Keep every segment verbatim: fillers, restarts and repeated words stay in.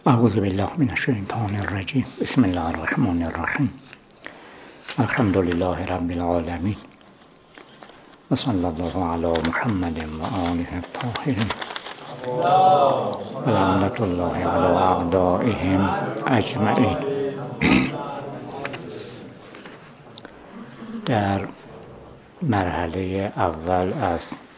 اعوذ بالله من الشیطان الرجیم. بسم الله الرحمن الرحیم. الحمد لله رب العالمین و صلی الله علی محمد و آله الطاهرین و لعنت الله علی اعدائهم اجمعین. در مرحله اول از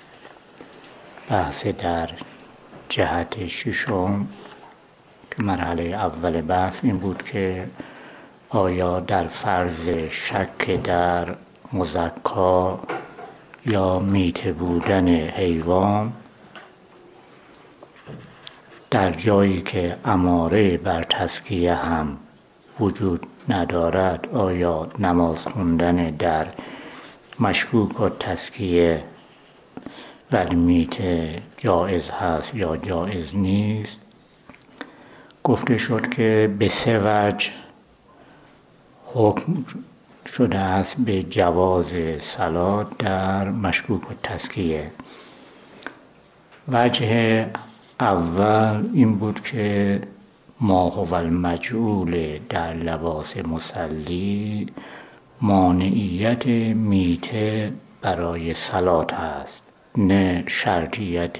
بحث در جهت ششم، مرحله اول بحث این بود که آیا در فرض شک در مزکا یا میته بودن حیوان در جایی که اماره بر تزکیه هم وجود ندارد، آیا نماز خوندن در مشکوک و تزکیه و میته جایز هست یا جایز نیست. گفته شد که به سه وجه حکم شده است به جواز صلات در مشکوک و تزکیه. وجه اول این بود که ما هو المجعول در لباس مصلی مانعیت میته برای صلات است، نه شرطیت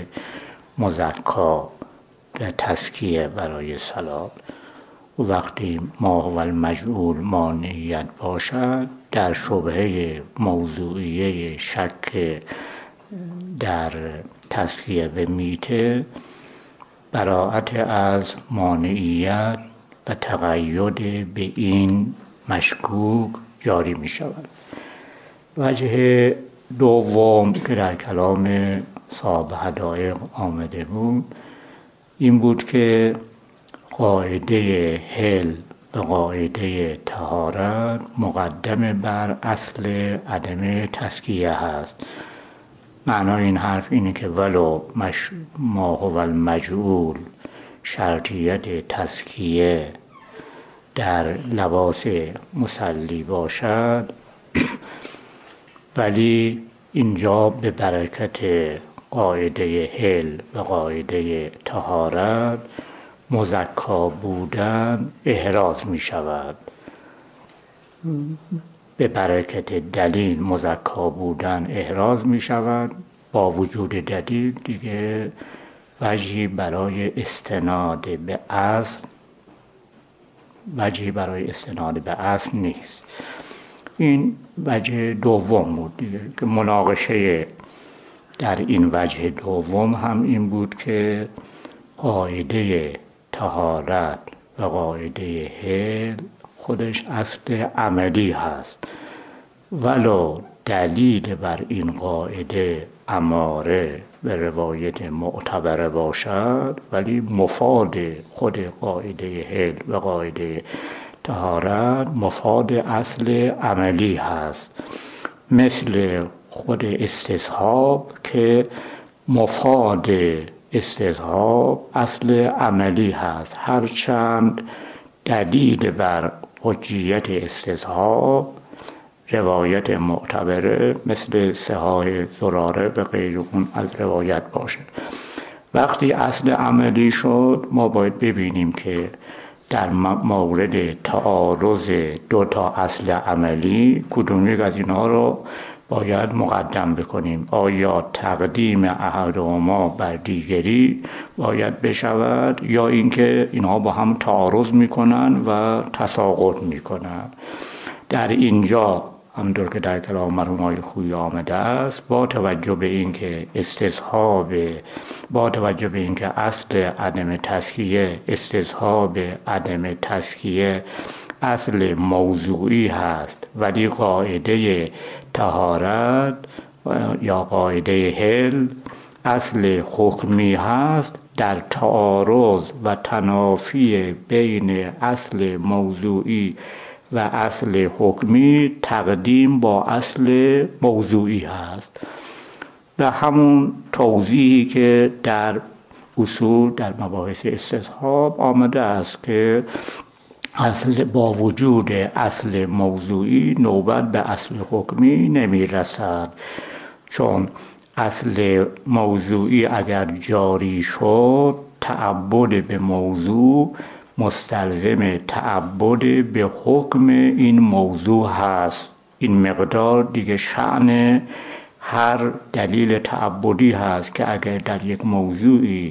مزکا در تزکیه برای صلات. وقتی ما هو المجعول مانعیت باشد، در شبهه موضوعیه شک در تزکیه و میته براءت از مانعیت و تقید به این مشکوک جاری می شود. وجه دوم که در کلام صاحب حدائق آمده بود این بود که قاعده حل و قاعده طهارت مقدم بر اصل عدم تزکیه هست. معنای این حرف اینه که ولو مش... ما هو المجعول شرطیت تزکیه در لباس مصلی باشد، ولی اینجا به برکت قاعده حل و قاعده طهارت مزکا بودن احراز می شود. به برکت دلیل مزکا بودن احراز می شود. با وجود دلیل دیگه وجهی برای استناد به اصل وجهی برای استناد به اصل نیست. این وجه دوم بود دیگه، که مناقشه در این وجه دوم هم این بود که قاعده طهارت و قاعده حل خودش اصل عملی هست، ولو دلیل بر این قاعده اماره به روایت معتبره باشد، ولی مفاد خود قاعده حل و قاعده طهارت مفاد اصل عملی هست، مثل خود استصحاب که مفاد استصحاب اصل عملی هست، هرچند دلیل بر حجیت استصحاب روایت معتبره مثل صحاح زراره به غیر اون از روایت باشه. وقتی اصل عملی شد ما باید ببینیم که در مورد تعارض دو تا اصل عملی کدوم یک از اینها رو باید مقدم بکنیم. آیا تقدیم احدهما بر دیگری باید بشود یا اینکه اینها با هم تعارض میکنن و تساقط میکنن؟ در اینجا همونطور که در کلام مرحوم خویی آمده است، با توجه به اینکه استصحاب با توجه به اینکه اصل عدم تزکیه استصحاب عدم تزکیه اصل موضوعی هست، ولی قاعده طهارت یا قاعده حل اصل حکمی هست، در تعارض و تنافی بین اصل موضوعی و اصل حکمی تقدیم با اصل موضوعی هست. و همون توضیحی که در اصول در مباحث استصحاب آمده است که اصل با وجود اصل موضوعی نوبت به اصل حکمی نمی رسد، چون اصل موضوعی اگر جاری شد تعبد به موضوع مستلزم تعبد به حکم این موضوع هست. این مقدار دیگه شأن هر دلیل تعبدی هست که اگر در یک موضوعی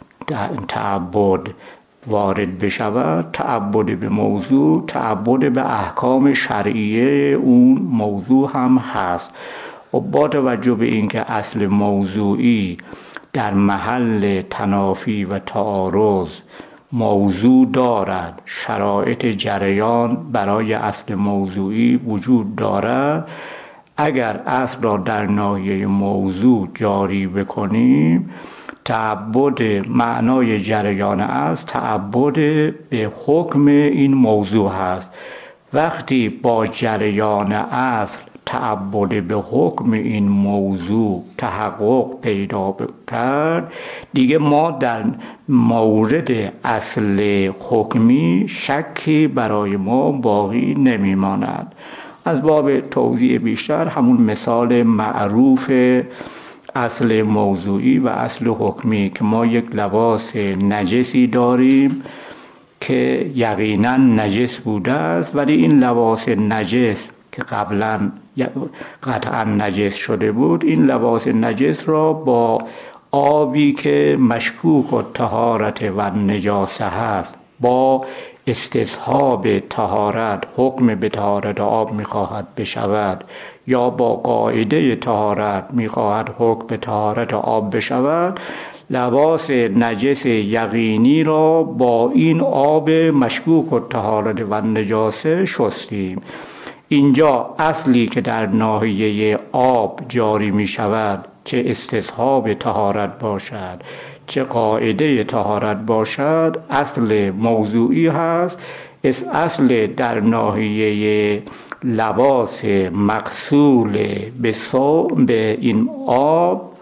تعبد وارد بشود، تعبد به موضوع تعبد به احکام شرعیه اون موضوع هم هست. و با توجه به اینکه اصل موضوعی در محل تنافی و تعارض موضوع دارد، شرایط جریان برای اصل موضوعی وجود دارد، اگر اصل را در ناحیه موضوع جاری بکنیم، تعبد معنای جریان اصل تعبد به حکم این موضوع هست. وقتی با جریان اصل تعبد به حکم این موضوع تحقق پیدا کرد، دیگه ما در مورد اصل حکمی شکی برای ما باقی نمیماند. از باب توضیح بیشتر همون مثال معروف اصل موضوعی و اصل حکمی که ما یک لباس نجسی داریم که یقینا نجس بوده است، ولی این لباس نجس که قبلا قطعا نجس شده بود، این لباس نجس را با آبی که مشکوک و طهارت و نجاسه هست، با استصحاب طهارت، حکم به طهارت آب میخواهد بشود یا با قاعده طهارت میخواهد حکم به طهارت آب بشود، لباس نجس یقینی را با این آب مشکوک و طهارت و نجاسه شستیم. اینجا اصلی که در ناحیه آب جاری می شود، چه استصحاب طهارت باشد چه قاعده طهارت باشد، اصل موضوعی هست. اصل در ناحیه لباس مغسول به صوب به این آب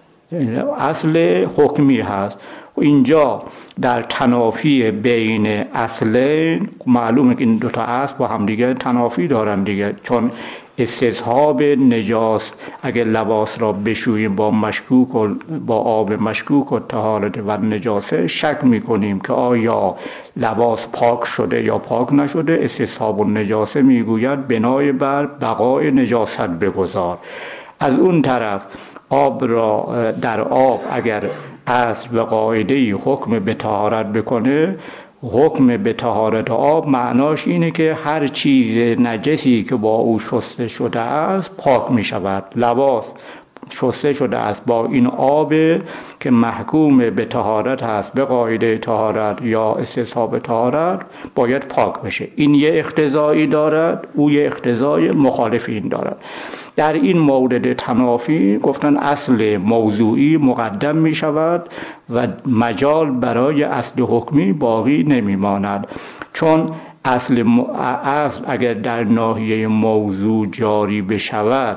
اصل حکمی هست. اینجا در تنافی بین اصلین معلومه که این دوتا اصل با هم دیگه تنافی دارن دیگه، چون استصحاب نجاس اگر لباس را بشوییم با مشکوک و با آب مشکوک و طهارت و نجاسه، شک میکنیم که آیا لباس پاک شده یا پاک نشده. استصحاب و نجاسه میگوید بنای بر بقای نجاست بگذار. از اون طرف آب را در آب اگر اصل و قاعده حکم به طهارت بکنه، حکم به طهارت آب معناش اینه که هر چیز نجسی که با او شسته شده است پاک می شود. لباس شسته شده است با این آب که محکوم به طهارت هست، به قاعده طهارت یا استصحاب طهارت، باید پاک بشه. این یه اقتضایی دارد، او یه اقتضای مخالف این دارد. در این مورد تنافی گفتن اصل موضوعی مقدم می شود و مجال برای اصل حکمی باقی نمی ماند، چون اصل, م... اصل اگر در ناحیه موضوع جاری بشود،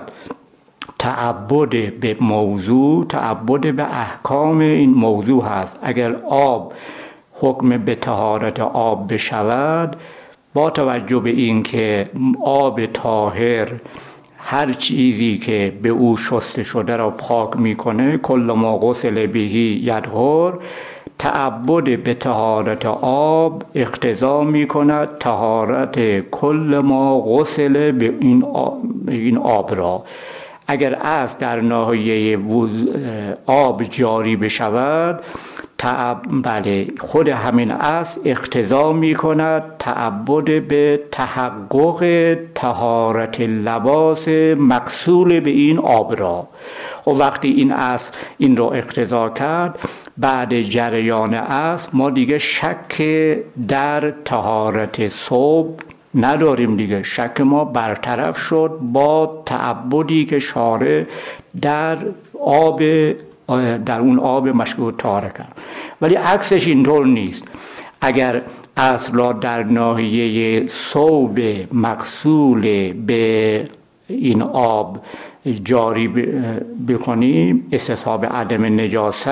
تعبد به موضوع تعبد به احکام این موضوع هست. اگر آب حکم به طهارت آب بشود، با توجه به این که آب طاهر هر چیزی که به او شسته شده را پاک میکنه، کل ما غسل بهی یطهر، تعبد به طهارت آب اقتضا میکند طهارت کل ما غسل به این آب, این آب را. اگر اصل در ناحیه آب جاری بشود، بله خود همین اصل اقتضا می کند تعبد به تحقق طهارت لباس مغسول به این آب را. و وقتی این اصل این را اقتضا کرد، بعد جریان اصل ما دیگه شک در طهارت ثوب نداریم دیگه. شک ما برطرف شد با تعبدی که شارع در آب در اون آب مشکوک طهارت کرد. ولی عکسش اینطور نیست. اگر اصل را در ناحیه ثوب مغسول به این آب جاری بکنیم، استصحاب عدم نجاست،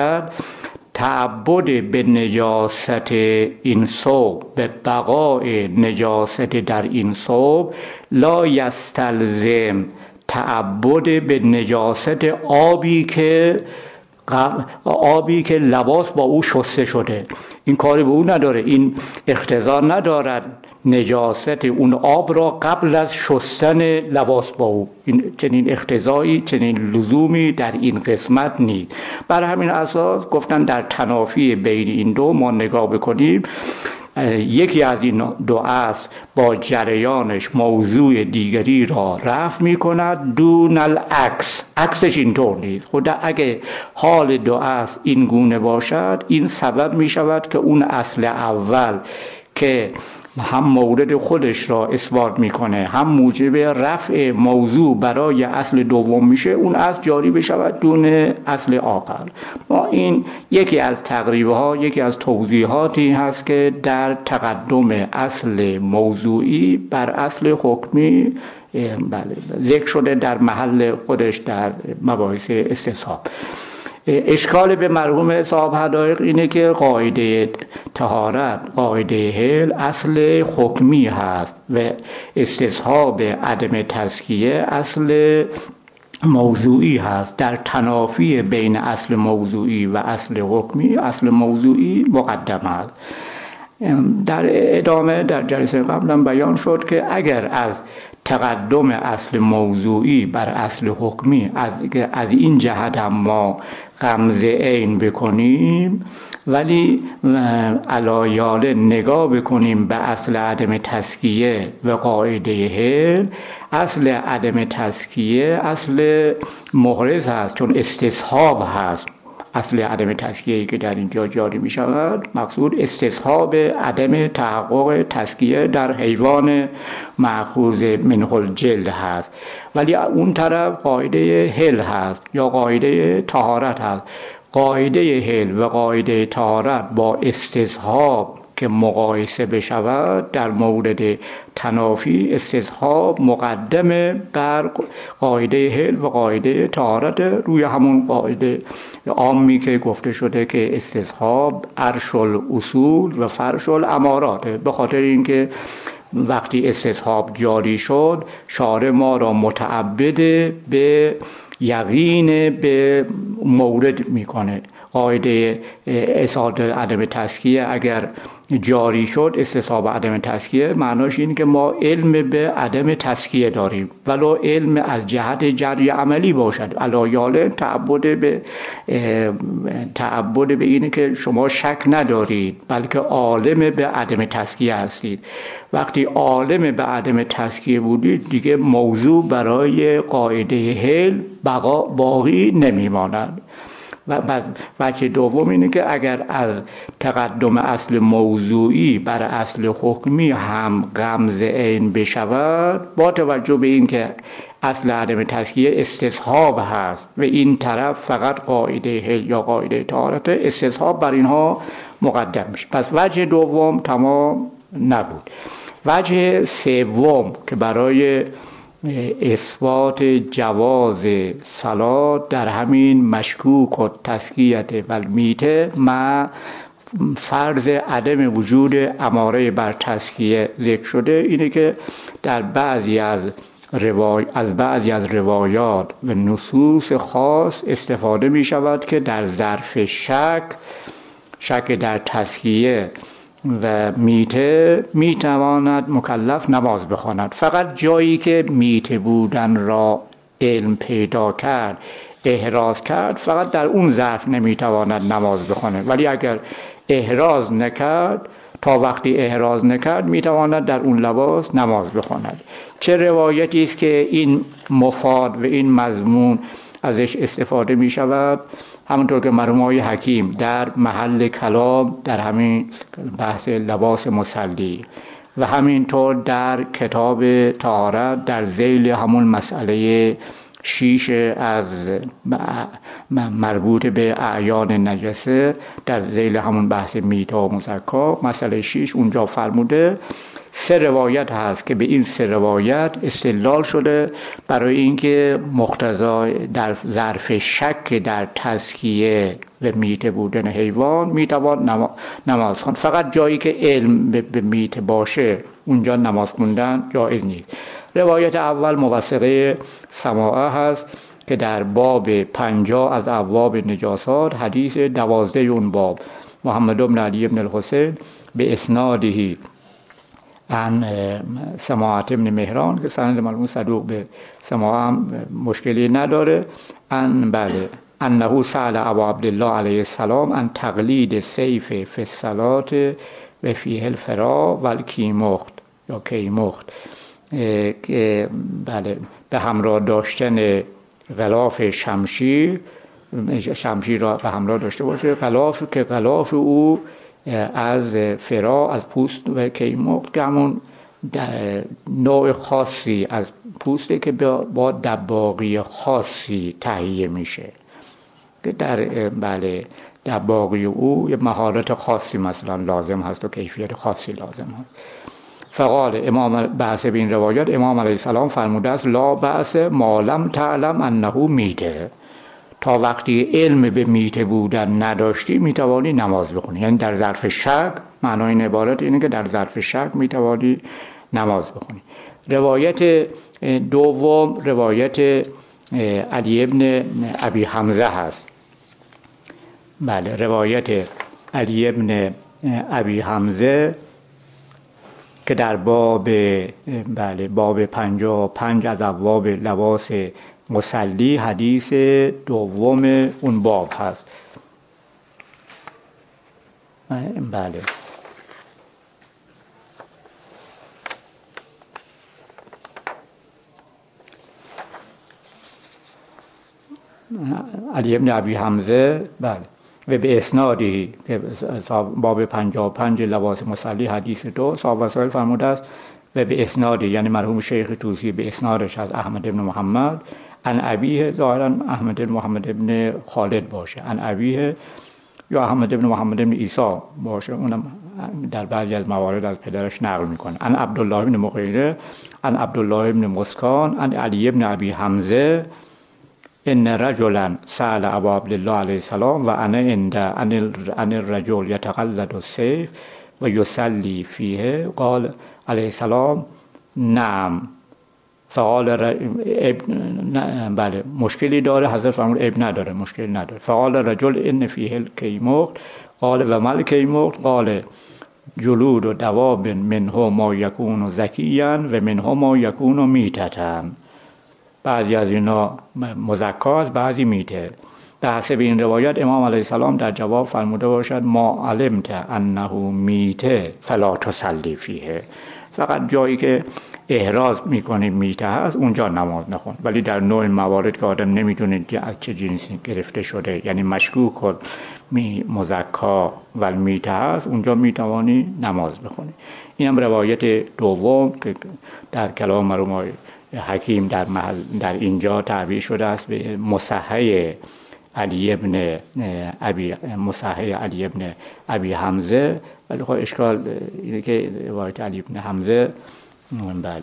تعبد به نجاست این ثوب، به بقای نجاست در این ثوب، لا یستلزم تعبد به نجاست آبی که آبی که لباس با او شسته شده، این کاری به او نداره، این اقتضا ندارد نجاست اون آب را قبل از شستن لباس با او، این چنین اقتضایی، چنین لزومی در این قسمت نیست. بر همین اساس گفتن در تنافی بین این دو ما نگاه بکنیم، یکی از این دو اصل با جریانش موضوع دیگری را رفع می کند دون العکس، عکسش اینطور نیست. خدا اگه حال دو اصل این گونه باشد، این سبب می شود که اون اصل اول که هم مورد خودش را اثبات میکنه هم موجب رفع موضوع برای اصل دوم میشه، اون اصل جاری بشود دون اصل آخر. ما این یکی از تقریبه ها، یکی از توضیحاتی هست که در تقدم اصل موضوعی بر اصل حکمی بله ذکر شده در محل خودش در مباحث استصحاب. اشکال به مرحوم صاحب حدایق اینه که قاعده طهارت، قاعده حل اصل حکمی هست و استصحاب عدم تزکیه اصل موضوعی هست. در تنافی بین اصل موضوعی و اصل حکمی اصل موضوعی مقدم است. در ادامه در جلسه قبلم بیان شد که اگر از تقدم اصل موضوعی بر اصل حکمی از, از این جهت هم ما غمزه عین بکنیم، ولی علایاله نگاه بکنیم به اصل عدم تزکیه و قاعده حل، اصل عدم تزکیه اصل محرز هست، چون استصحاب هست. اصل عدم تزکیه‌ای که در اینجا جاری می شود مقصود استصحاب عدم تحقق تزکیه در حیوان مأخوذ منه الجلد هست، ولی اون طرف قاعده حل هست یا قاعده طهارت هست. قاعده حل و قاعده طهارت با استصحاب که مقایسه بشود در مورد تنافی، استصحاب مقدمه بر قاعده حل و قاعده طهارت روی همون قاعده عامی که گفته شده که استصحاب عرش الاصول و فرش الامارات. به خاطر اینکه وقتی استصحاب جاری شد شارع ما را متعبد به یقین به مورد میکنه. قاعده اساس عدم تزکیه اگر جاری شد، استصحاب عدم تزکیه معناش این که ما علم به عدم تزکیه داریم، ولو علم از جهت جری عملی باشد. علایاله تعبد به تعبد به اینه که شما شک ندارید بلکه عالم به عدم تزکیه هستید. وقتی عالم به عدم تزکیه بودید دیگه موضوع برای قاعده حل بقا باقی نمیماند. و وجه دوم اینه که اگر از تقدم اصل موضوعی بر اصل حکمی هم غمزه عین بشود، با توجه به این که اصل عدم تزکیه استصحاب هست و این طرف فقط قاعده حل یا قاعده طهارت، استصحاب بر اینها مقدم میشه. پس وجه دوم تمام نبود. وجه سوم که برای اثبات جواز صلات در همین مشکوک و تزکیت و میته مع فرض عدم وجود اماره بر تزکیه ذکر شده، اینه که در بعضی از روای از بعضی از روایات و نصوص خاص استفاده می شود که در ظرف شک شک در تزکیه و میته میتواند مکلف نماز بخواند. فقط جایی که میته بودن را علم پیدا کرد، احراز کرد، فقط در اون ظرف نمیتواند نماز بخواند، ولی اگر احراز نکرد، تا وقتی احراز نکرد میتواند در اون لباس نماز بخواند. چه روایتی است که این مفاد و این مضمون ازش استفاده می شود؟ همونطور که مرحوم آقای حکیم در محل کلام در همین بحث لباس مصلی و همینطور در کتاب طهارت در ذیل همون مسئله شیش از مربوط به اعیان نجسه در ذیل همون بحث میتا و مزکا مسئله شیش اونجا فرموده سه روایت هست که به این سه روایت استدلال شده برای اینکه مقتضا در ظرف شک در تزکیه و میته بودن حیوان میتوان نماز خواند. فقط جایی که علم به میته باشه اونجا نماز خوندن جایز نیست. روایت اول موثقه سماعه هست که در باب پنجاه از ابواب نجاسات حدیث دوازده اون باب محمد بن علی بن الحسین به اسنادهی عن سماعت ابن مهران که سند مرحوم صدوق به سماع هم مشکلی نداره، ان بله انه سأل ابا عبدالله علیه السلام عن تقلید سیف فی الصلاة و فیه الفرا و الکیمخت یا کیمخت، که بله به همراه داشتن غلاف شمشیر، شمشیر را به همراه داشته باشه، غلاف که غلاف او از فرا از پوست و کیمخت که همون نوع خاصی از پوسته که با دباغی خاصی تهیه میشه، که در بله دباغی او یه مهارت خاصی مثلا لازم هست و کیفیت خاصی لازم هست. فقال امام بحث به این روایت امام علیه السلام فرموده است لا بأس ما لم تعلم انه میته، تا وقتی علم به میته بودن نداشتی میتوانی نماز بخونی، یعنی در ظرف شک، معنای این عبارت اینه که در ظرف شک میتوانی نماز بخونی. روایت دوم روایت علی ابن ابی حمزه هست. بله روایت علی ابن ابی حمزه که در باب بله باب پنجاه و پنج از ابواب لباس مصلی حدیث دوم اون باب هست. بله علی ابن ابی حمزه بله و به اسنادی که باب پنجاه و پنج لباس مصلی حدیث دو صاحب وسائل فرموده است و به اسنادی یعنی مرحوم شیخ طوسی به اسنادش از احمد ابن محمد عن ابیه، ظاهرا احمد ابن محمد ابن خالد باشه، عن ابیه یا احمد ابن محمد ابن عیسی باشه، اونم در بعضی از موارد از پدرش نقل میکنه، عن عبدالله ابن مغیره عن عبدالله ابن مسکان عن علی ابن ابی حمزه ان رجلا سأل ابا عبدالله علیه السلام و انا عند ان الرجل یتقلد السیف و یصلی فیه قال علیه السلام نعم فقال ابن بله مشکلی داره، حضرت فرمود ابن نداره، مشکلی نداره. فقال رجل ان فیه الکیمخت قال و مل کیمخت قال جلود و دواب منه ما یکون زکیا و منه ما یکون میتتا، بعضی از اینا مزکاست بعضی میته. به حسب این روایت امام علیه السلام در جواب فرموده باشد ما علمت انه میته فلا تصلی فیه، فقط جایی که احراز میکنی میته هست اونجا نماز نخون، ولی در نوع موارد که آدم نمیدونه که از چه جنسی گرفته شده یعنی مشکوک و مزکا و میته هست اونجا میتوانی نماز بخونی. این هم روایت دوم که در کلام مرحوم حکیم در محل در اینجا تعبیر شده است به مصحح علی ابن ابی مصحح علی ابن ابی حمزه، ولی خب اشکال اینه که روایت علی ابن حمزه بله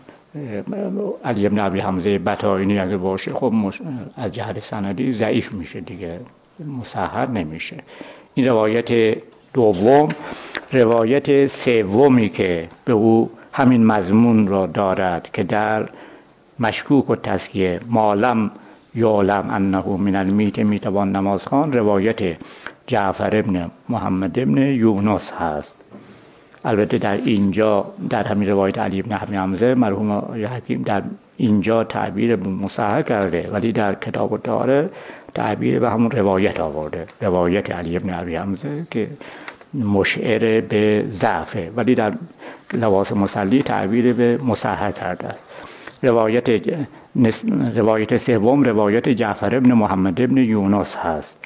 علی ابن ابی حمزه بطائینی اگه باشه خب از جهت سندی ضعیف میشه دیگه، مصحح نمیشه. این روایت دوم. روایت سومی که به او همین مضمون را دارد که در مشکوک و تزکیه معلم یعلم انه من المیت میتوان نماز خوان، روایت جعفر ابن محمد ابن یونس هست. البته در اینجا در همین روایت علی ابن ابی حمزه مرحوم حکیم در اینجا تعبیر مصحح کرده، ولی در کتاب الطهاره تعبیر به همون روایت آورده، روایت علی ابن ابی حمزه که مشعر به ضعفه، ولی در لباس مصلی تعبیر به مصحح کرده. روایت روایت سوم روایت جعفر ابن محمد ابن یونس هست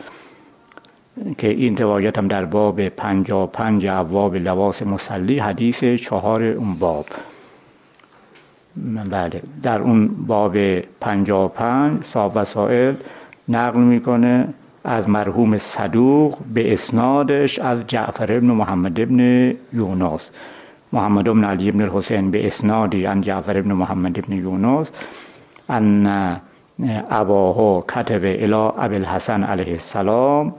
که این روایت هم در باب پنجاه و پنج ابواب لباس مصلی حدیث چهار اون باب. بله در اون باب پنجاه و پنج صاحب وسائل نقل میکنه از مرحوم صدوق به اسنادش از جعفر ابن محمد ابن یونس، محمد بن علی بن الحسین به اسنادی عن جعفر ابن محمد ابن یونس ان اباه کتب الی ابی الحسن علیه السلام،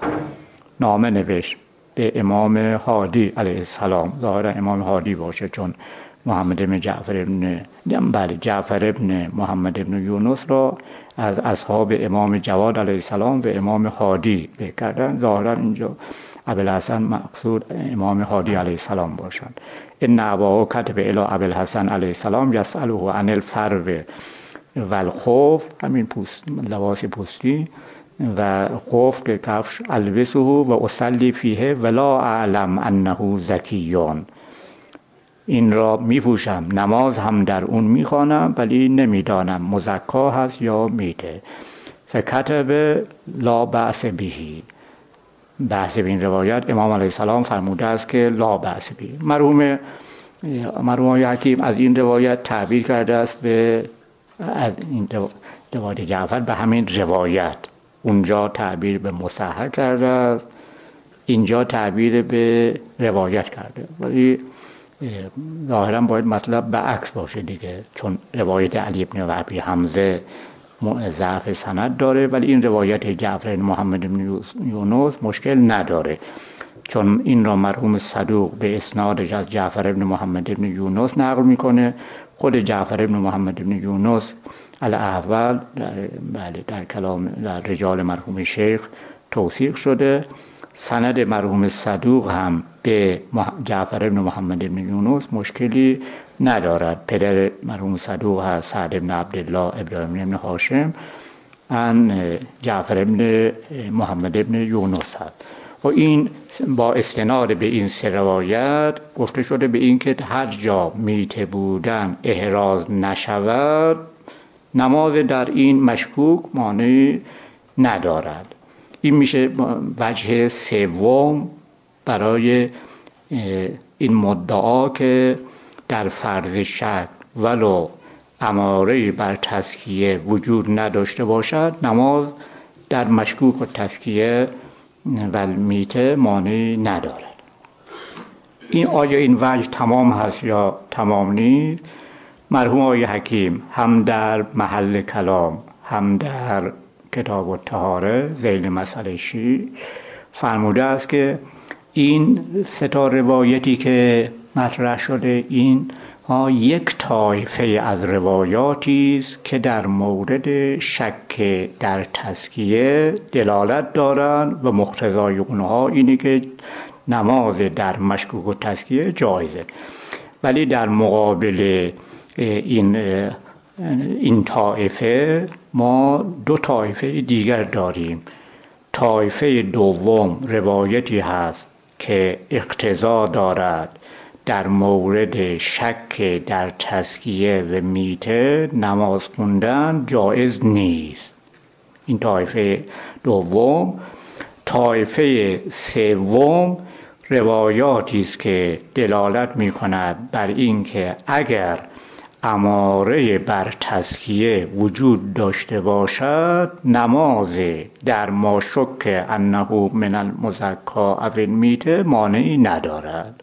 نامه نوشت به امام هادی علیه السلام، ظاهرا امام هادی باشه چون محمد ابن جعفر ابن بله جعفر ابن محمد ابن یونس را از اصحاب امام جواد علیه السلام و امام هادی به کردن. ظاهرا اینجا ابوالحسن مقصود امام هادی علیه السلام باشند. ان اباه کتب الی ابوالحسن علیه السلام یسأله عن الفرو و الخوف، همین پوست لباس پوستی و خوف که کفش، البسه و اصلی فیه ولا اعلم انه زکیون، این را میپوشم، نماز هم در اون میخوانم ولی نمیدانم مزکا هست یا میته. فکتب لا بأس بهی، بحث به این روایت امام علیه السلام فرموده است که لا بأس بهی. مرحوم مرحوم حکیم از این روایت تعبیر کرده است به از این روایت جعفر به همین روایت، اونجا تعبیر به مصحح کرده است، اینجا تعبیر به روایت کرده، ولی ظاهرا باید مطلب به عکس باشه دیگه، چون روایت علی بن وهب حمزه ضعف سند داره ولی این روایت جعفر محمد بن یونس مشکل نداره، چون این را مرحوم صدوق به اسنادش از جعفر بن محمد بن یونس نقل میکنه. خود جعفر بن محمد بن یونس الاحول بله در کلام در رجال مرحوم شیخ توثیق شده. سند مرحوم صدوق هم به جعفر بن محمد بن یونس مشکلی ندارد. پدر مرحوم صدوق هست سعد بن عبدالله ابراهیم بن هاشم، ان جعفر بن محمد بن یونس هست. و این با استناد به این سه روایت گفته شده به این که هر جا میته بودن احراز نشود، نماز در این مشکوک مانعی ندارد. این میشه وجه سوم برای این مدعا که در فرض شک ولو اماره بر تزکیه وجود نداشته باشد، نماز در مشکوک و تزکیه و میته مانعی ندارد. این آیا این وجه تمام هست یا تمام نیست؟ مرحوم آقای حکیم هم در محل کلام هم در کتاب الطهاره ذیل مسئله شی فرموده است که این سه تا روایتی که مطرح شده این ها یک طایفه از روایاتی است که در مورد شک در تزکیه دلالت دارند و مقتضای اونها اینه که نماز در مشکوک و تزکیه جایزه. ولی در مقابل این این طایفه ما دو طایفه دیگر داریم. طایفه دوم روایتی هست که اقتضا دارد در مورد شک در تزکیه و میته نماز خوندن جایز نیست. این طایفه دوم. طایفه سوم روایاتی است که دلالت می کند بر این که اگر اماره بر تزکیه وجود داشته باشد، نماز در ما شک انه من المزکا او المیته مانعی ندارد.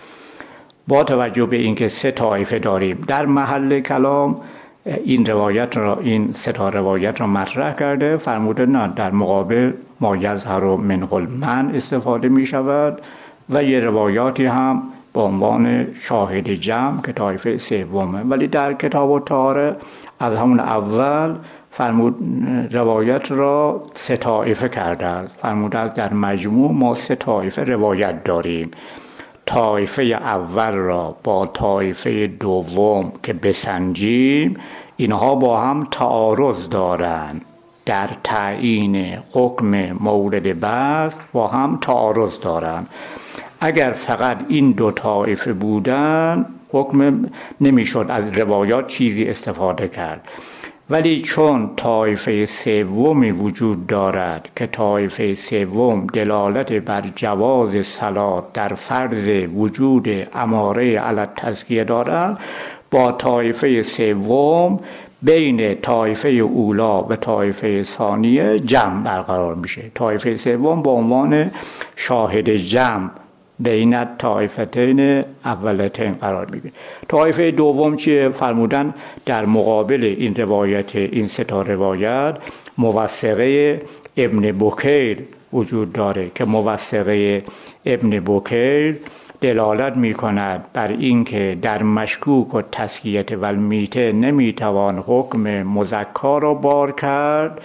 با توجه به اینکه سه طایفه داریم، در محل کلام این روایت را این سه تا روایت را مطرح کرده، فرموده نه در مقابل ما یظهر منه المنع استفاده می شود و یه روایاتی هم با عنوان شاهد جمع که طایفه سومه. ولی در کتاب الطهاره از همون اول فرمود روایت را سه طایفه کرده است. فرموده در مجموع ما سه طایفه روایت داریم. طایفه اول را با طایفه دوم که بسنجیم، اینها با هم تعارض دارند در تعیین حکم مورد بحث، با هم تعارض دارند. اگر فقط این دو طایفه بودن حکم نمیشد از روایات چیزی استفاده کرد. ولی چون طایفه سومی وجود دارد که طایفه سوم دلالت بر جواز صلات در فرض وجود اماره علی التزکیه دارد، با طایفه سوم بین طایفه اولا و طایفه ثانیه جمع برقرار میشه. طایفه سوم به عنوان شاهد جمع بین طایفتین اولتین قرار میگیره. طایفه دوم چیه؟ فرمودن در مقابل این روایت، این سه تا روایت موثقه ابن بکیر وجود داره که موثقه ابن بکیر دلالت می کند بر این که در مشکوک و تزکیه و المیته نمیتوان حکم مزکا را بار کرد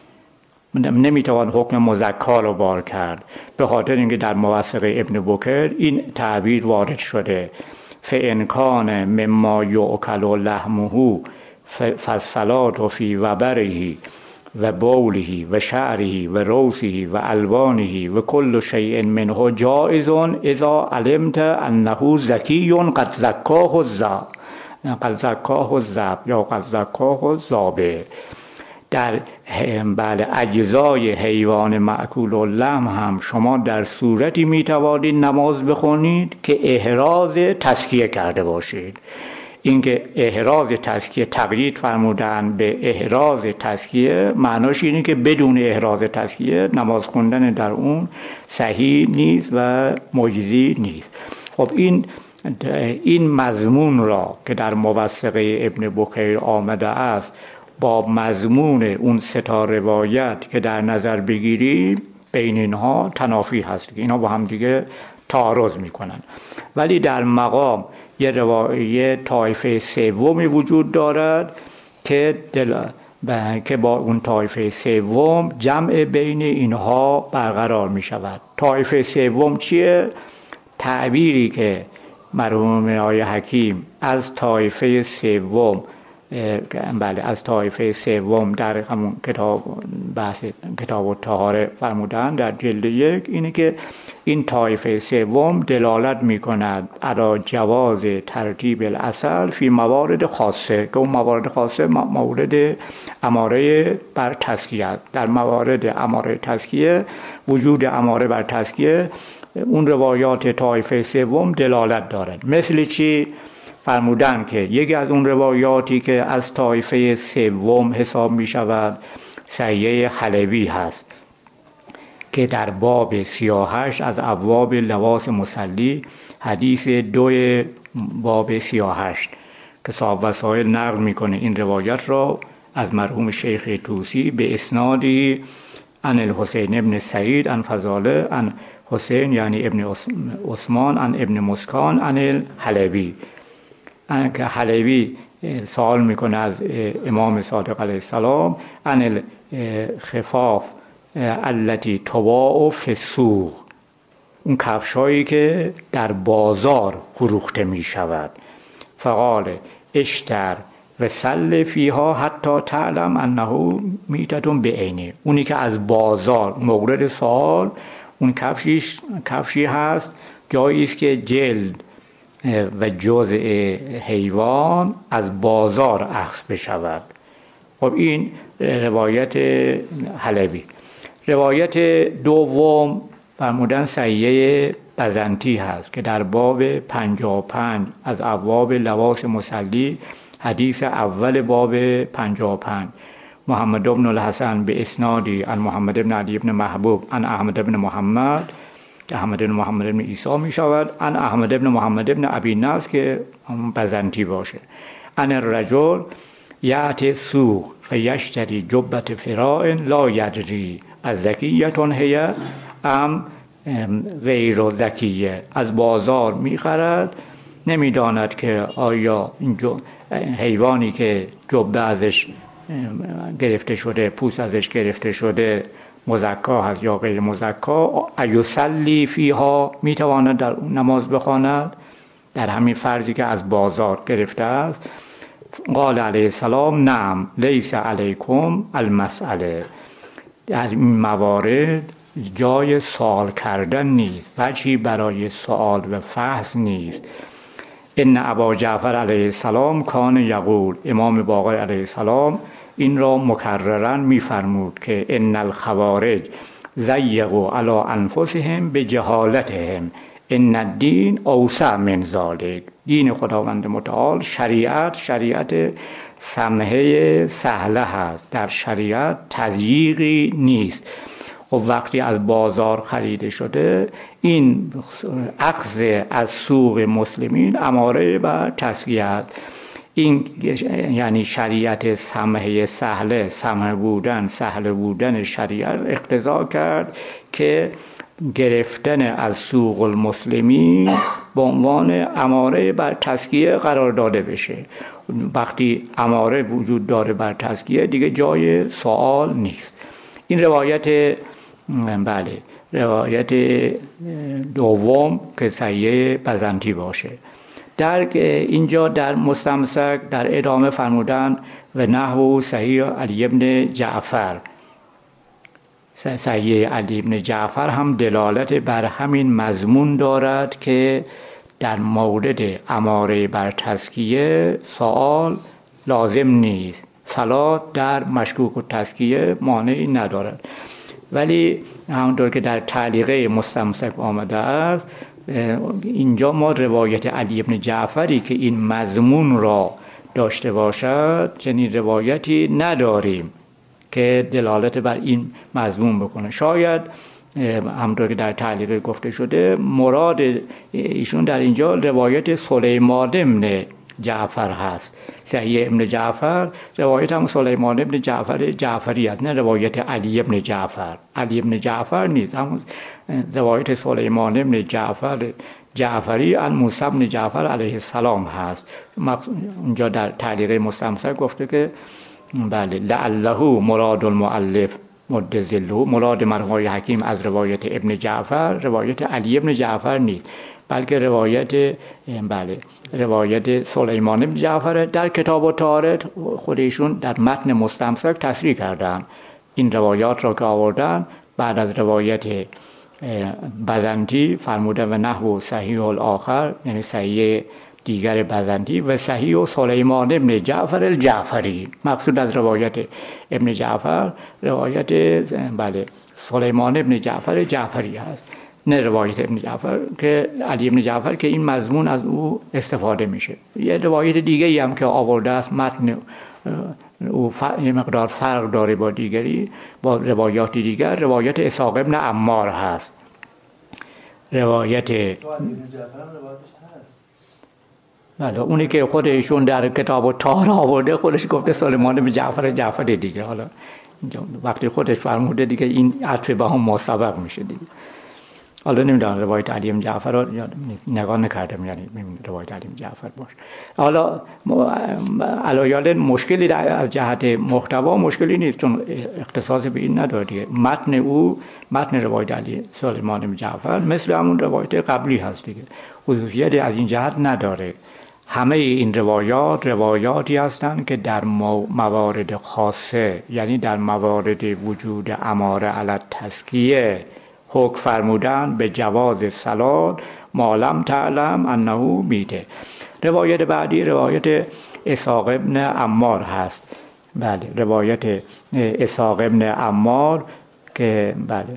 نمیتوان حکم مزکا را بار کرد به خاطر اینکه در موثقه ابن بکر این تعبیر وارد شده فإن کان مما یؤکل لحمه فالصلاة فی وبره و بوله و شعره و روثه و الوانه و کل شیء منه جائز اذا علمت انه زکی قد زکاه الذبح قد زکاه الذبح یا قد زکاه الذابح. در بله اجزای حیوان مأکول اللحم هم شما در صورتی میتوانید نماز بخونید که احراز تزکیه کرده باشید. اینکه احراز تزکیه تقیید فرمودن به احراز تزکیه معناش اینه که بدون احراز تزکیه نماز خوندن در اون صحیح نیست و مجزی نیست. خب این این مضمون را که در موثقه ابن بکیر آمده است با مضمون اون سه تا روایت که در نظر بگیریم بین اینها تنافی هست، اینا با هم دیگه تعارض میکنن. ولی در مقام یه روایت طایفه سومی وجود دارد که دل... که با اون طایفه سوم جمع بین اینها برقرار می شود. طایفه سوم چیه؟ تعبیری که مرحوم آقای حکیم از طایفه سوم بله از طایفه سوم در همون کتاب بحث کتاب الطهاره فرمودن در جلد یک اینه که این طایفه سوم دلالت میکند علی جواز ترتیب العسل فی موارد خاصه که اون موارد خاصه مورد اماره بر تزکیه. در موارد اماره تزکیه وجود اماره بر تزکیه اون روایات طایفه سوم دلالت دارد. مثل چی؟ فرمودن که یکی از اون روایاتی که از طایفه سوم حساب می شود صحیح حلوی هست که در باب سی و هشت از ابواب لباس مصلی حدیث دو باب سی و هشت که صاحب وسائل نقل میکنه این روایت را از مرحوم شیخ طوسی به اسنادی عن الحسین ابن سعید عن فضاله عن حسین یعنی ابن عثمان عن ابن مسکان عن الحلوی که حلوی سوال میکنه از امام صادق علیه السلام عن الخفاف التي تباع فی السوق، اون کفشایی که در بازار فروخته میشود. فقال اشتر و سل فیها حتی تعلم انه میتتون بعینه، اونی که از بازار مورد سوال اون کفشیش کفشی هست جایی است که جلد و جزء حیوان از بازار اخذ بشود. خب این روایت حلوی. روایت دوم فرمودن صحیح بزنتی هست که در باب پنجاه و پنج از ابواب لباس مصلی حدیث اول باب پنجاه و پنج محمد بن الحسن به اسنادی عن محمد بن علی بن محبوب عن احمد بن محمد که احمد بن محمد بن عیسی می شود عن احمد بن محمد بن ابی نصر که بزنتی باشه عن الرجل یأتی سوق فیشتری جبت فراء لا یدری از زکیتون هی ام غیر زکیه، از بازار می خرد نمی داند که آیا این حیوانی که جبه ازش گرفته شده پوست ازش گرفته شده مزکا هست یا غیر مزکا. ایصلی فیها می تواند در نماز بخواند در همین فرضی که از بازار گرفته است. قال علیه السلام نعم لیس علیکم المسئله، در این موارد جای سوال کردن نیست، وجهی برای سوال و فحص نیست. ان ابا جعفر علیه السلام کان یقول، امام باقر علیه السلام این را مکررن میفرمود که ان الخوارج ضیقوا علی انفسهم بجهالتهم ان الدین اوسع من ذلک، دین خداوند متعال شریعت شریعت سمحه سهله هست، در شریعت تضییقی نیست. خب وقتی از بازار خریده شده این اخذ از سوق مسلمین اماره و تزکیه، این یعنی شریعت سمحه سهله سمحه بودن سهله بودن شریعت اقتضا کرد که گرفتن از سوق المسلمین به عنوان اماره بر تزکیه قرار داده بشه. وقتی اماره وجود داره بر تزکیه دیگه جای سوال نیست. این روایت بله روایت دوم که صحیح بزنطی باشه. در اینجا در مستمسک در ادامه فرمودن و نحو صحیح علی ابن جعفر، صحیح علی ابن جعفر هم دلالت بر همین مضمون دارد که در مورد اماره بر تزکیه سوال لازم نیست، صلات در مشکوک و تزکیه مانعی ندارد. ولی همونطور که در تعلیقه مستمسک آمده است، اینجا ما روایت علی ابن جعفری که این مضمون را داشته باشد چنین روایتی نداریم که دلالت بر این مضمون بکنه. شاید همونطور که در تعلیق گفته شده مراد ایشون در اینجا روایت سلیمان ابن جعفر هست. صحیح ابن جعفر روایت هم سلیمان ابن جعفر جعفری است، نه روایت علی ابن جعفر. علی ابن جعفر نیست، هم روایت سلیمان ابن جعفر جعفری عن موسی ابن جعفر علیه السلام هست. اونجا در تعلیق مستمسک گفته که بله لعله مراد المؤلف مد ظله، مراد مرحوم حکیم از روایت ابن جعفر روایت علی ابن جعفر نیست، بلکه روایت بله روایت سلیمان ابن جعفر. در کتاب الطهارت خودشون در متن مستمسک تصریح کردن این روایات را که آوردن بعد از روایت بزنطی فرمودن و نحو صحیح الاخر، یعنی صحیح دیگر بزنطی و صحیح و سلیمان ابن جعفر الجعفری. مقصود از روایت ابن جعفر روایت بله سلیمان ابن جعفر جعفری هست، نه روایت ابن جعفر که علی ابن جعفر که این مضمون از او استفاده میشه. یه روایت دیگه هم که آورده است متن او یه مقدار فرق داره با دیگری، با روایات دیگر. روایت اسحاق ابن عمار هست. روایت بله اونی که خودشون در کتاب الطهارت آورده خودش گفته سلیمان بن جعفر جعفری دیگه. حالا وقتی خودش فرموده دیگه این عطف به هم مسبق میشه دیگه. حالا نمیدونم روایت علی بن جعفر رو نگاه نکردم، یعنی روایت علی بن جعفر باشه. حالا علایال مشکلی از جهت محتوا مشکلی نیست چون اختصاص به این نداره دیگه. متن او متن روایت علی سلیمان بن جعفر مثل همون روایت قبلی هست دیگه، خصوصیتی از این جهت نداره. همه این روایات روایاتی هستند که در موارد خاصه، یعنی در موارد وجود اماره علی تزکیه حکم فرمودن به جواز صلات ما لم تعلم انه میته. روایت بعدی روایت اسحاق ابن عمار هست. بله روایت اسحاق ابن عمار که بله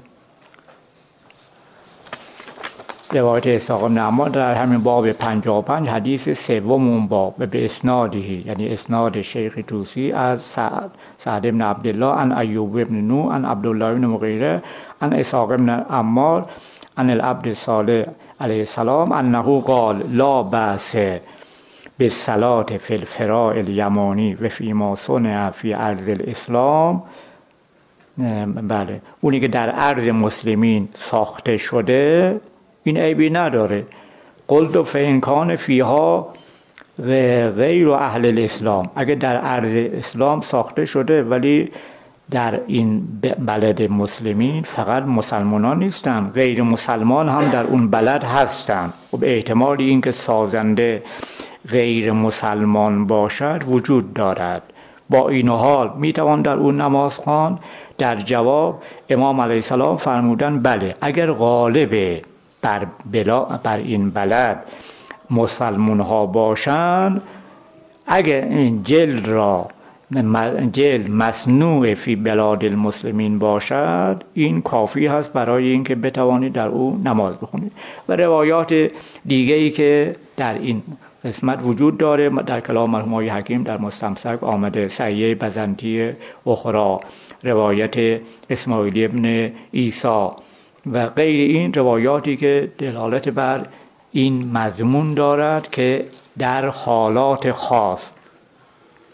روایت اسحاق ابن عمار در همین باب پنجاه و پنج حدیث سوم اون باب به اسنادی، یعنی اسناد شیخ طوسی از سعد سعد ابن عبدالله عن ایوب ابن نوح عن عبدالله ابن مغیره عن اسحاق ابن عمار عن العبد صالح علیه السلام انه قال لا بأس بالصلاة فی الفراء الیمانی و فی ما صنع فی ارض الاسلام. بله اونی که در ارض مسلمین ساخته شده این عیبی نداره. قلت فإن کان فیها و غیر اهل الاسلام، اگه در ارض اسلام ساخته شده ولی در این بلد مسلمین فقط مسلمانان نیستن، غیر مسلمان هم در اون بلد هستن. و به احتمال اینکه سازنده غیر مسلمان باشد وجود دارد. با این حال میتوان در اون نماز خواند؟ در جواب امام علیه السلام فرمودن بله، اگر غالب بر, بلا بر این بلد مسلمان ها باشند، اگر این جل را جل مصنوع فی بلاد المسلمین باشد این کافی هست برای اینکه بتوانید در او نماز بخونید. و روایات دیگه‌ای که در این قسمت وجود داره در کلام مرحوم حکیم در مستمسک آمده، صحیح بزنطی اخرى، روایت اسماعیل ابن عیسی و غیر این روایاتی که دلالت بر این مضمون دارد که در حالات خاص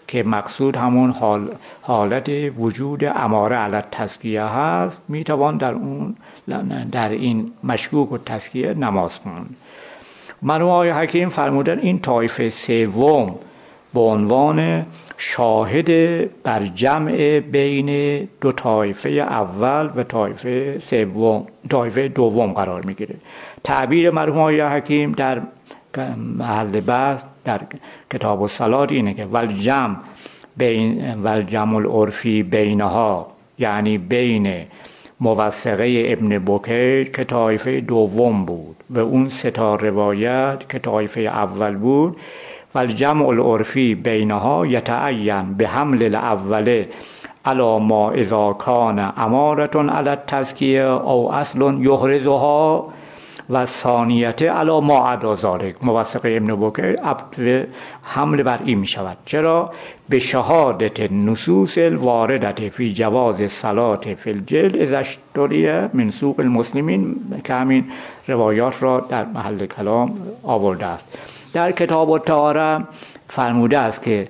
که مقصود همون حال حالت وجود اماره علی تزکیه هست، میتوان در اون در این مشکوک و تزکیه نماز خوند. مرحوم آقای حکیم فرمودن این طایفه سوم به عنوان شاهد بر جمع بین دو طایفه اول و طایفه سوم طایفه دوم قرار میگیره. تعبیر مرحوم آقای حکیم در محل بحث در کتاب الصلات اینه که والجمع بین والجمع العرفی بینها، یعنی بین موثقه ابن بکیر که طایفه دوم بود و اون سه تا روایت که طایفه اول بود، والجمع العرفی بینها یتعین به حمل الاول علی ما اذا کان امارة علی التزکیه او اصل یحرزها و ثانیته علی ما عدا ذلک. موثقه ابن بکیر حمل بر این می شود. چرا؟ به شهادت نصوص الواردت فی جواز صلات فی الجلد اذا اشتری من سوق المسلمین، که همین روایات را در محل کلام آورده است. در کتاب الطهاره فرموده است که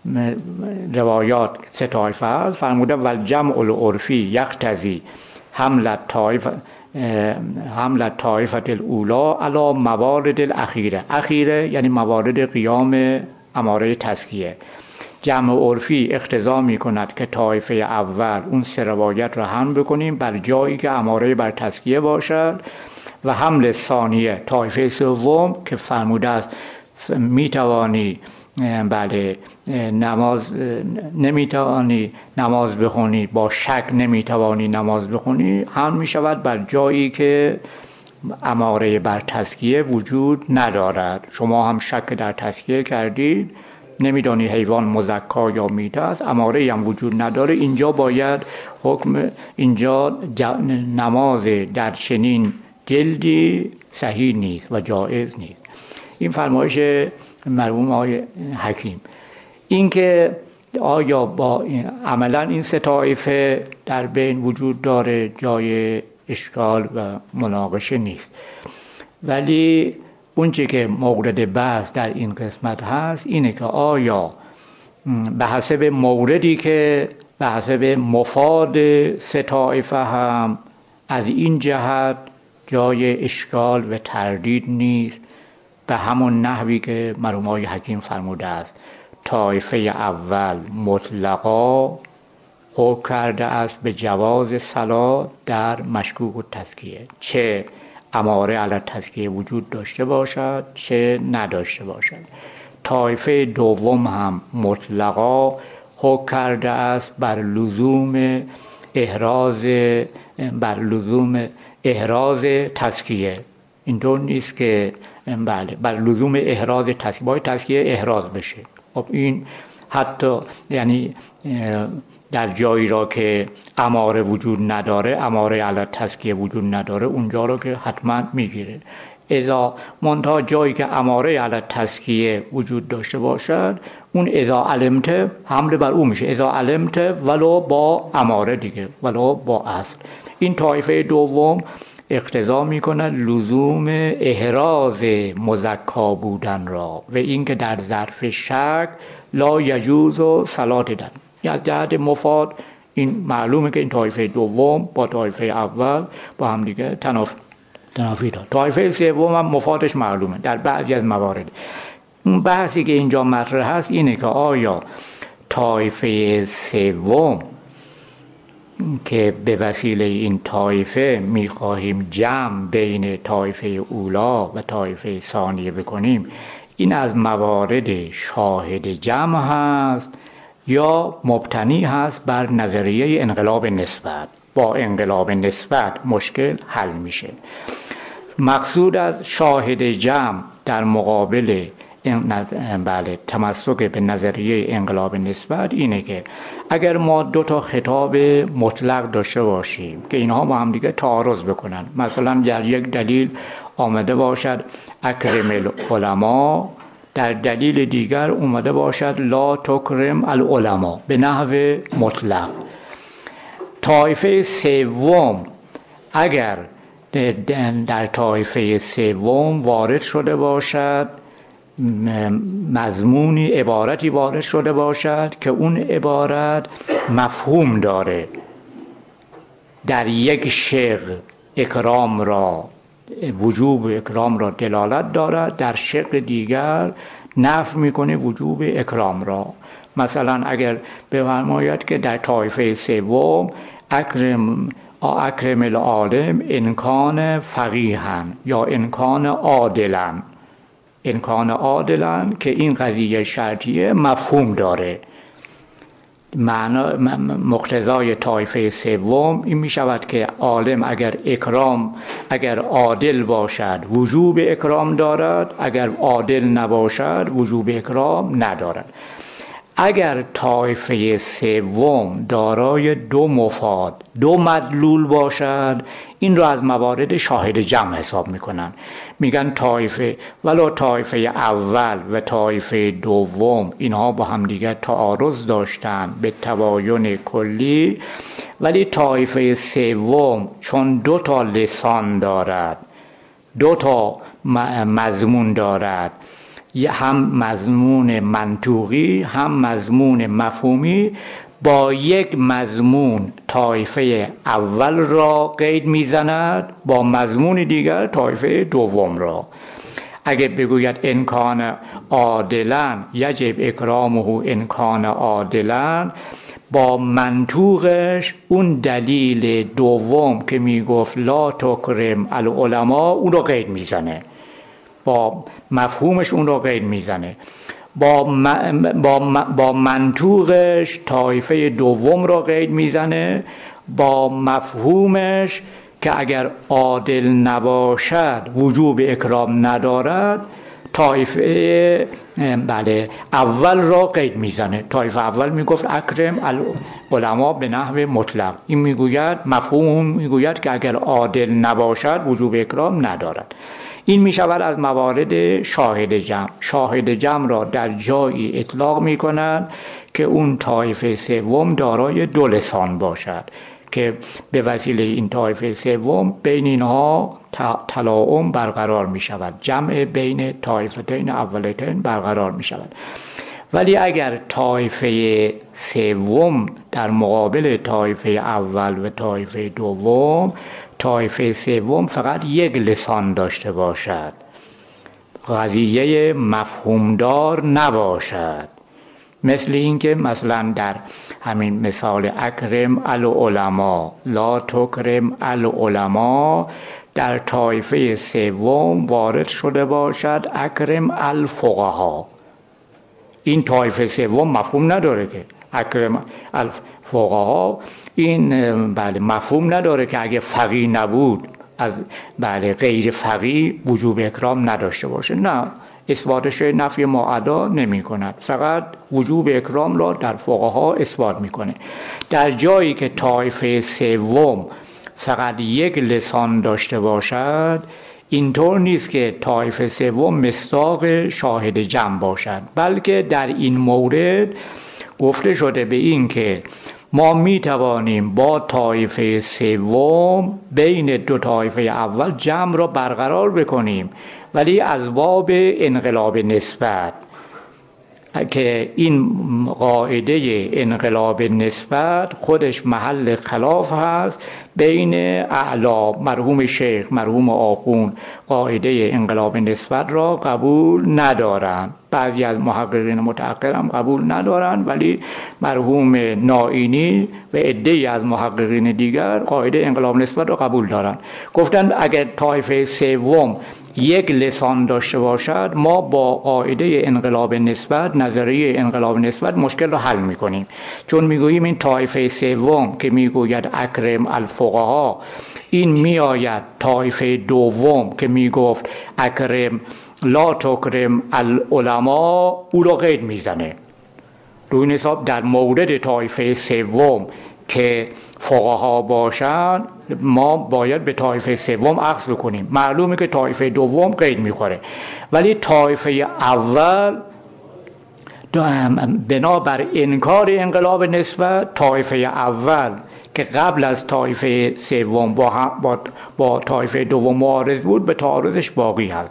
روایات سه طایفه است. فرموده والجمع العرفی یقتضی حمل طایفه حمل طایفه الاولی علی موارد الاخیره. اخیره یعنی موارد قیام اماره تزکیه. جمع عرفی اقتضا می کند که طایفه اول اون سه روایت را حمل بکنیم بر جایی که اماره بر تزکیه باشد، و حمل ثانیه طایفه سوم که فرموده است می توانی بله نماز نمی توانی نماز بخونی، با شک نمی توانی نماز بخونی، هم می شود بر جایی که اماره بر تزکیه وجود ندارد. شما هم شک در تزکیه کردید، نمیدانی حیوان مزکا یا میته است، اماره هم وجود نداره، اینجا باید حکم اینجا نماز در چنین جلدی صحیح نیست و جایز نیست. این فرمایش مرحوم آقای حکیم. این که آیا با این عملا این سه طایفه در بین وجود داره، جای اشکال و مناقشه نیست، ولی اون چی که مورد بحث در این قسمت هست اینه که آیا به حسب موردی که به حسب مفاد سه طایفه هم از این جهت جای اشکال و تردید نیست، به همون نحوی که مرحوم آقای حکیم فرموده است طایفه اول مطلقا حکم کرده است به جواز صلات در مشکوک و تزکیه، چه اماره علی تزکیه وجود داشته باشد چه نداشته باشد. طایفه دوم هم مطلقا حکم کرده است بر لزوم احراز بر لزوم احراز تزکیه. اینطور نیست که بله بر لزوم احراز تزکیه، باید تزکیه احراز بشه. خب این حتی یعنی در جایی را که اماره وجود نداره، اماره علی تزکیه وجود نداره، اونجا را که حتما میگیره. اذا منتها جایی که اماره علی تزکیه وجود داشته باشد، اون اذا علمت حمله بر او میشه، اذا علمت ولو با اماره دیگه، ولو با اصل. این طایفه دوم اقتضا میکنه لزوم احراز مزکا بودن را و اینکه در ظرف شک لا یجوز و صلات دن. از جهت مفاد این معلومه که این طایفه دوم با طایفه اول با هم دیگه تنافی دارد. طایفه سوم هم مفادش معلومه در بعضی از موارد. اون بحثی که اینجا مطرح هست اینه که آیا طایفه سوم که به وسیله این طایفه میخواهیم جمع بین طایفه اولا و طایفه ثانیه بکنیم، این از موارد شاهد جمع هست یا مبتنی هست بر نظریه انقلاب نسبت؟ با انقلاب نسبت مشکل حل میشه. مقصود از شاهد جمع در مقابل بله تمسک به نظریه انقلاب نسبت اینه که اگر ما دو تا خطاب مطلق داشته باشیم که اینها با هم دیگه تعارض بکنن، مثلا در یک دلیل آمده باشد اکرم العلماء، در دلیل دیگر اومده باشد لا تکرم العلماء به نحو مطلق، طایفه سوم اگر در طایفه سوم وارد شده باشد مضمونی عبارتی وارد شده باشد که اون عبارت مفهوم داره، در یک شق اکرام را، وجوب اکرام را دلالت دارد، در شق دیگر نفی میکنه وجوب اکرام را. مثلا اگر بفرماید که در طایفه سوم اکرم اکرم العالم انکان فقیها یا انکان عادلا، انکان عادلا که این قضیه شرطیه مفهوم داره، معنا مقتضای طایفه سوم این می شود که عالم اگر اکرام اگر عادل باشد وجوب اکرام دارد، اگر عادل نباشد وجوب اکرام ندارد. اگر طایفه سوم دارای دو مفاد دو مدلول باشد، این را از موارد شاهد جمع حساب میکنن، میگن طایفه ولو طایفه اول و طایفه دوم اینها با هم دیگر تعارض داشتن به تباین کلی، ولی طایفه سوم چون دو تا لسان دارد، دو تا مضمون دارد، هم مضمون منطوقی هم مضمون مفهومی، با یک مضمون طایفه اول را قید میزند، با مضمون دیگر طایفه دوم را. اگر بگوید انکان عادلا یجب اکرامه انکان عادلا، با منطوقش اون دلیل دوم که میگفت لا تکرم العلماء اون را قید میزنه، با مفهومش اون رو قید میزنه، با با با منطوقش طایفه دوم رو قید میزنه، با مفهومش که اگر عادل نباشد وجوب اکرام ندارد طایفه بله اول را قید میزنه. طایفه اول میگفت اکرم العلماء به نحو مطلق، این میگوید مفهوم میگوید که اگر عادل نباشد وجوب اکرام ندارد. این می شود از موارد شاهد جمع. شاهد جمع را در جایی اطلاق می کنند که اون طایفه سوم دارای دو لسان باشد که به وسیله این طایفه سوم بین اینها تلاؤم برقرار می شود، جمع بین طایفتین اولتین برقرار می شود. ولی اگر طایفه سوم در مقابل طایفه اول و طایفه دوم، طایفه سوم فقط یک لسان داشته باشد، قضیه مفهومدار نباشد، مثل اینکه مثلا در همین مثال اکرم العلماء لا تکرم العلماء، در طایفه سوم وارد شده باشد اکرم الفقها، این طایفه سوم مفهوم نداره که اکرم الفقها، این بله مفهوم نداره که اگه فقیه نبود از بله غیر فقیه وجوب اکرام نداشته باشه. نه، اثباتش نفی معدا نمی کند، فقط وجوب اکرام را در فقها اثبات میکنه. در جایی که طایفه سوم فقط یک لسان داشته باشد، اینطور نیست که طایفه سوم مصداق شاهد جمع باشد، بلکه در این مورد گفته شده به این که ما می توانیم با طایفه سوم بین دو طایفه اول جمع را برقرار بکنیم، ولی از باب انقلاب نسبت، که این قاعده انقلاب نسبت خودش محل خلاف هست بین اعلا، مرحوم شیخ مرحوم آخوند قاعده انقلاب نسبت را قبول ندارند، بعضی از محققین متأخر هم قبول ندارند، ولی مرحوم نائینی و عده‌ای از محققین دیگر قاعده انقلاب نسبت را قبول دارند. گفتند اگر طایفه سوم یک لسان داشته باشد، ما با قاعده انقلاب نسبت، نظریه انقلاب نسبت مشکل را حل میکنیم، چون میگوییم این طایفه سوم که میگوید اکرم الفقها، این میآید طایفه دوم که میگفت اکرم لا تکرم العلماء او را قید میزنه. روی این حساب در مورد طایفه سوم که فقها باشند ما باید به طایفه سوم اخذ بکنیم، معلومه که طایفه دوم قید میخوره، ولی طایفه اول بنابر انکار انقلاب نسبت، طایفه اول که قبل از طایفه سوم با, با, با طایفه دوم معارض بود به تعارضش باقی هست،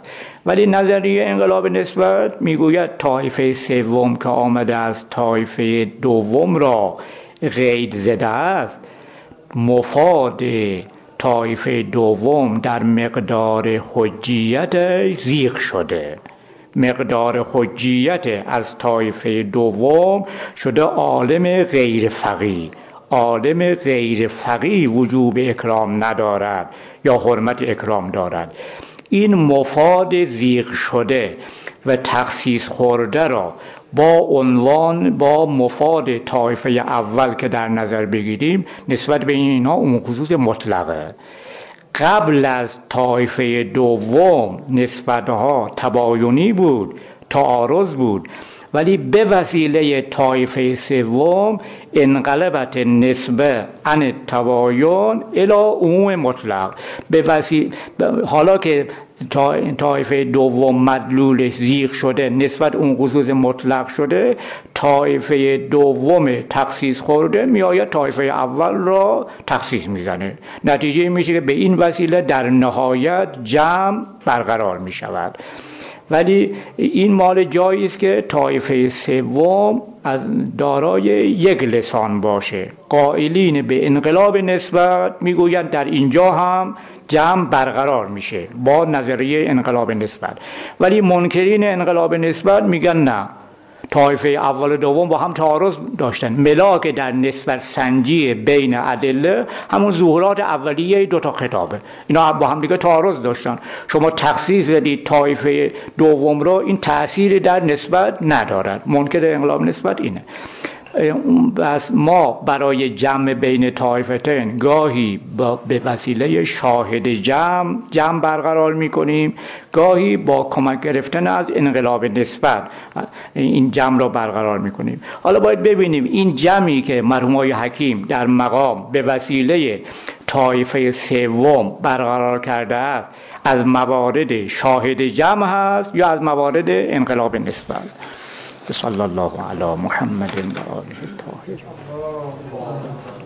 ولی نظریه انقلاب نسبت میگوید طایفه سوم که آمده از طایفه دوم را قید زده است، مفاد طایفه دوم در مقدار حجیت زیغ شده. مقدار حجیت از طایفه دوم شده عالم غیر فقیه. عالم غیر فقیه وجوب اکرام ندارد یا حرمت اکرام دارد. این مفاد زیغ شده و تخصیص خورده را با عنوان با مفاد طایفه اول که در نظر بگیریم نسبت به اینها اون خصوص مطلقه. قبل از طایفه دوم نسبتها تباینی بود، تعارض بود، ولی به وسیله طایفه سوم انقلبت نسبه عن تباین الی عموم مطلق. به وسیله حالا که طایفه دوم مدلول زیغ شده، نسبت اون خصوص مطلق شده، طایفه دوم تخصیص خورده میآید طایفه اول را تخصیص میزنه. نتیجه میشه که به این وسیله در نهایت جمع برقرار میشود. ولی این مال جایی است که طایفه سوم از دارای یک لسان باشه. قائلین به انقلاب نسبت میگویند در اینجا هم جمع برقرار میشه با نظریه انقلاب نسبت، ولی منکرین انقلاب نسبت میگن نه، طایفه اول و دوم با هم تعارض داشتن. ملاک در نسبت سنجی بین ادله همون ظهورات اولیه دو تا خطابه، اینا با هم دیگه تعارض داشتن. شما تخصیص دادید طایفه دوم رو، این تأثیر در نسبت ندارد. منکر انقلاب نسبت اینه. بس ما برای جمع بین طایفتین گاهی به وسیله شاهد جمع جمع برقرار میکنیم، گاهی با کمک گرفتن از انقلاب نسبت این جمع را برقرار میکنیم. حالا باید ببینیم این جمعی که مرحوم آقای حکیم در مقام به وسیله طایفه سوم برقرار کرده است از موارد شاهد جمع هست یا از موارد انقلاب نسبت. صلی الله علی محمد و آله الطاهرین.